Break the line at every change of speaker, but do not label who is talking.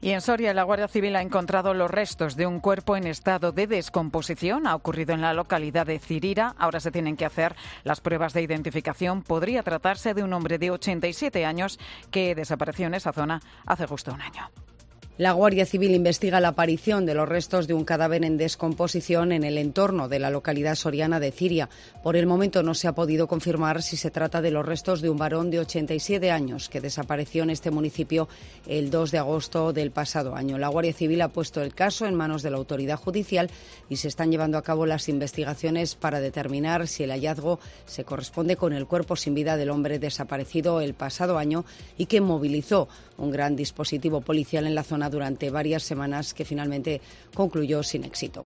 Y en Soria, la Guardia Civil ha encontrado los restos de un cuerpo en estado de descomposición. Ha ocurrido en la localidad de Cirira. Ahora se tienen que hacer las pruebas de identificación. Podría tratarse de un hombre de 87 años que desapareció en esa zona hace justo un año.
La Guardia Civil investiga la aparición de los restos de un cadáver en descomposición en el entorno de la localidad soriana de Ciria. Por el momento no se ha podido confirmar si se trata de los restos de un varón de 87 años que desapareció en este municipio el 2 de agosto del pasado año. La Guardia Civil ha puesto el caso en manos de la autoridad judicial y se están llevando a cabo las investigaciones para determinar si el hallazgo se corresponde con el cuerpo sin vida del hombre desaparecido el pasado año y que movilizó un gran dispositivo policial en la zona durante varias semanas, que finalmente concluyó sin éxito.